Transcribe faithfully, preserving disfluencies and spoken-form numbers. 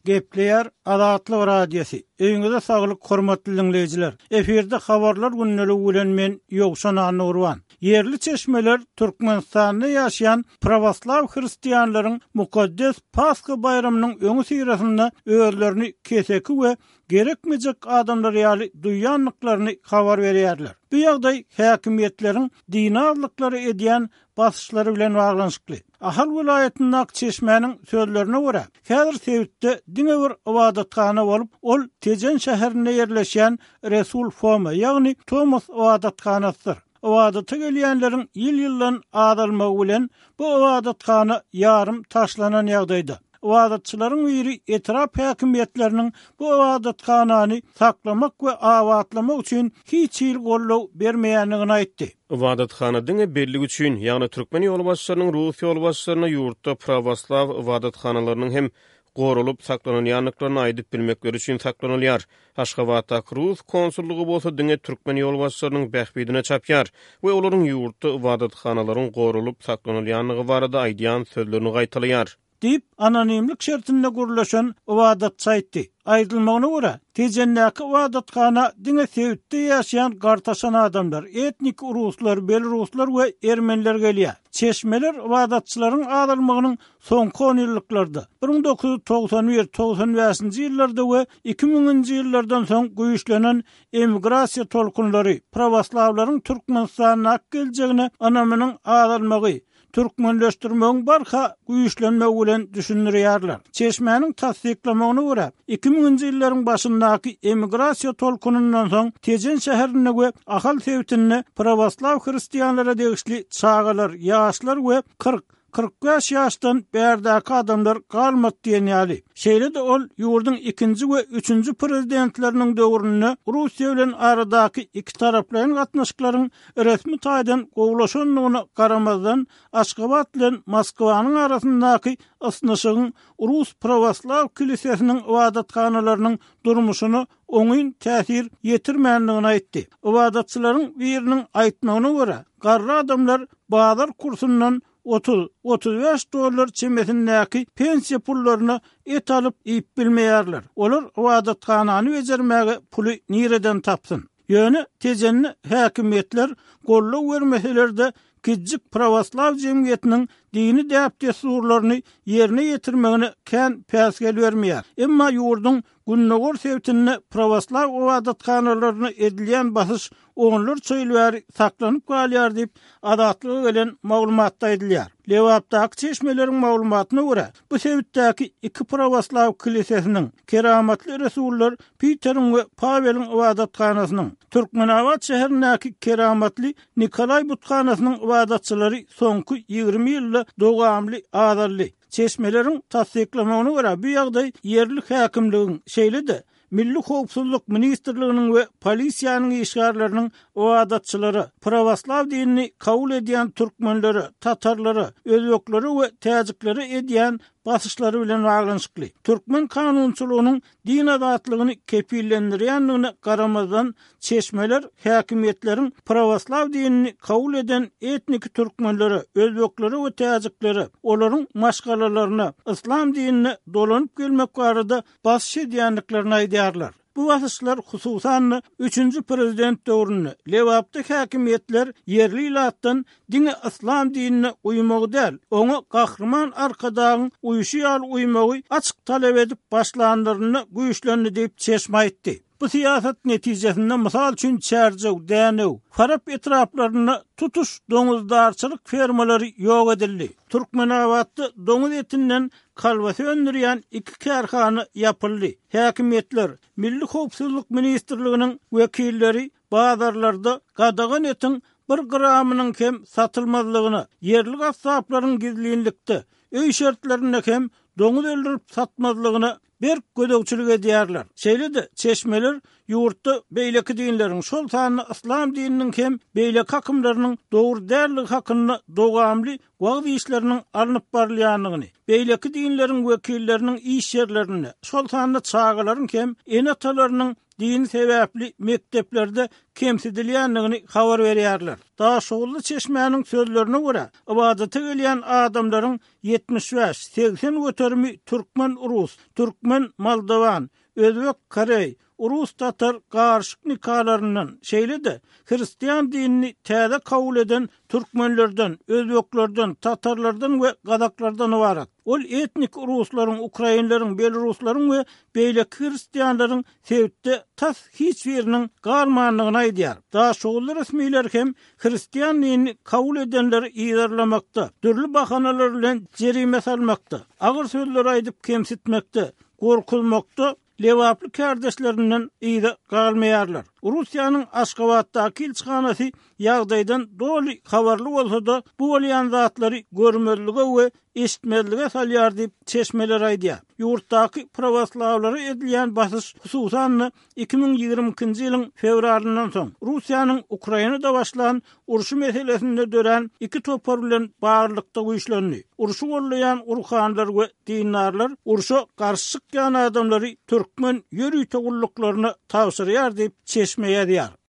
Gepleyer Azatlyk radiosu. Öňüňizde saglyk, hormatly dinleyijiler. Eferde habarlar günneligi bilen men Ýogşan Anurwan. Yerli çeşmeler Türkmenistanda ýaşaýan prawaslaw hristiýanlaryň mukaddes Paska bayramynyň öňü sirasynda özlerini keseki we gerekmejek adamlar ýaly duýanlyklaryny habar berýärler. Bu ýagdaý häkimiýetleriň dinarlyklary edýän basışlary bilen baglanyşykly. Ahal vilayetinin Akçeşme'nin sözlerine göre, häzir Sewitde diňe bir ibadatxana bolup, ol Tejen şäherinde ýerleşýän Resul Foma, ýagny Thomas ibadatxanasydyr. Ibadata gelýänleriň ýyl-ýyldan adalmagy bilen bu ibadatxana ýarym taşlanan ýagdaýda. Ibadatçylaryň biri etraf häkimiýetleriniň bu ibadatxanany saklamak we awatlamak üçin hiç ýyl gollaw bermeýändigini aýtdy. Ibadatxananyň belli üçin, ýagny Türkmen ýolbaşçylarynyň Rus ýolbaşçylaryna ýurtda prawaslaw ibadatxanalarynyň hem gorulup saklanan ýanlyklaryny aýdyp bilmekleri üçin saklanylýar. Aşgabatda Rus konsullugy bolsa diňe Türkmen ýolbaşçylarynyň bähbidine çapýar we olaryň ýurtda ibadatxanalaryň gorulup saklanylýanlygy barada aýdýan sözlerini gaýtalýar. Dip anonimlik şertinde gurlaşan ibadat saýtdy. Aýdylmagyna görä, Tejennäki ibadatxana diňe Sewitde ýaşaýan gartaşan adamlar, etnik ruslar, beloruslar we ermeniler gelýär. Çeşmeler ibadatçylaryň adalmagynyň soňky on ýyllarynda bir ming dokuz ýuz togsan bir togsan beşinji ýyllarda we iki miňinji ýyllardan soň güýçlenen emigrasiýa tolkunlary prawaslawlaryň Türkmenistana geljegini anamynyň adalmagy Türkmenleşdirmeň barha güýçlenmegi bilen düşünýärler. Çeşmenin tasdiklamagyna görä, iki miňinji ýyllaryň başyndaky emigrasiýa tolkunundan soň Tejen şäherine we ahal Sewitine prawaslaw hristiýanlara degişli çağalar, ýaşlar we kırk kırk beş ýaşdan bärdäki adamlar galmat diýen ýaly. Şeýle de ol ýurdun ikinji we üçünji prezidentleriniň döwründe Russiýa bilen aradaky iki taraplaryň gatnaşyklaryň resmi taýdan gowlaşanlygyna garamazdan Aşgabat bilen Moskwanyň arasyndaky ysnaşygyň Rus prawaslaw kilisesiniň ibadatxanalarynyň durmuşyny oňyn täsir ýetirmänligini aýtdy. Ibadatçylaryň biriniň aýtmagyna görä, garry adamlar bazar kursundan otuz otuz beş dollar çemesindäki pensiya pullaryny et alyp iýip bilmeýärler. Olar ibadatxanany bejermäge puly nireden tapsyn? Ýöne Tejenni häkimiýetler gollaw bermeselerde Kiçik prawaslaw jemgyýetiniň dini däp desurlaryny ýerine ýetirmegine kän päsgel bermeýär. Emma ýurdun günnägor Sewitine prawaslaw ibadatxanalaryny edilýän basyş onlar çöýlbäri saklanyp galýar diýip adatlyga gelen maglumatda edilýär. Lewapdaky çeşmeleriň maglumatyna görä, bu Sewitdäki iki prawaslaw kilisesiniň keramatly resullar Peteriň we Paweliň ibadatxanasynyň, Türkmenawat şäherindäki keramatly Nikolay butxanasynyň ibadatçylary soňky ýygrimi ýylda dogamly adally. Çeşmeleriň tasdiklamagyna görä, bu ýagdaý yerli häkimligiň şeýle-de Milli Howpsuzlyk Ministrliginiň we polisiýanyň işgärleriniň ibadatçylary, prawaslaw dinini kabul edýän türkmenleri, tatarlary, özbekleri we täjikleri edýän basışlary bilen baglanyşykly. Türkmen kanunçylygynyň din azatlygyny kepillendirýänligine garamazdan çeşmeler häkimiýetleriň prawaslaw dinini kabul eden etnik türkmenleri, özbekleri we täjikleri olaryň maşgalalaryna islam dinine dolanyp gelmek barada basış edýänliklerini aýdýarlar. Bu basışlar hususan üçünji prezident döwründe Lewapdaky häkimiýetler yerli ilatdan diňe islam dinine uymagy däl, oňa gahrman arkadagyň uýuşýal uymagy açyk talep edip başlandyryny güýçlendi diýip çeşme aýtdy. Bu siýasat netijesinde mysal üçin Çärjew, Dänew, Farap etraplaryny tutuş doňuzdarçylyk fermalary ýok edildi. Türkmenawatda doňuz etinden kalbasy öndürýän iki kärhana ýapyldy. Häkimiýetler, Milli Howpsuzlyk Ministrliginiň wekilleri bazarlarda gadagan etin bir gramynyň hem satylmazlygyny, yerli gassaplaryň gizlilikde, öý şertlerine hem doňuz öldürüp satmazlygyny bir gödökçülük edýärler. Şeýle-de çeşmeler ýurtda beýleki dinleriň, şol sany islam dininiň hem beýleki hakymlarynyň dogry därligi hakyny dogamly wagt işleriniň alınıp barylýanlygyny, beýleki dinleriň wekilleriniň iş ýerlerini, şol sany çağalaryň hem enatalarynyň din sebäpli mekteplerde kemsidilýändigini habar berýärler. Daşoğlu Çeşme'nin sözlerine göre ibadete gelýän adamlaryň yetmiş beş seksen götermi türkmen Rus, türkmen Moldovan, Özbek Korey, Urus Tatar garşyk nikahlarından şeýle-de Hristiýan dinini täze kabul eden türkmenlerden, özbeklerden, tatarlardan we gazaklardan ibaret. Ol etnik Ruslaryň, Ukrainlaryň, Belaruslaryň we beýleki Hristiýanlaryň sebäpde tas hiç biriniň galmanlygyny aýdýar. Daşoğlu resmiler hem Hristiýan dinini kabul edenleri ýerlemakda, dürli bahanalar bilen jerime salmakda, agyr sözler aýdyp kemsitmekde, gorkulmakda, lewaply kardeşlerinden ýyda galmaýarlar. Russiýanyň Aşgabatdaky elçihanasy ýagdaýdan doly habarly bolsa-da bu bolýan zatlary görmezlige we eşitmezlige salýar diýip Çeşmeler aýdýar. Ýurtdaky prawoslavlary edilýän basyş hususan iki bin ýygrimi ikinji ýylyň fevralyndan soň Russiýanyň Ukrainada başlanan uruşy meselesinde dören iki topar bilen barlykda güýçlendi. Uruşy gollaýan urhanlar we dinarlar uruşa garşy çykýan adamlary türkmen ýörüýte gullyklaryna tawsyrýar diýip Çeşme ýazýar.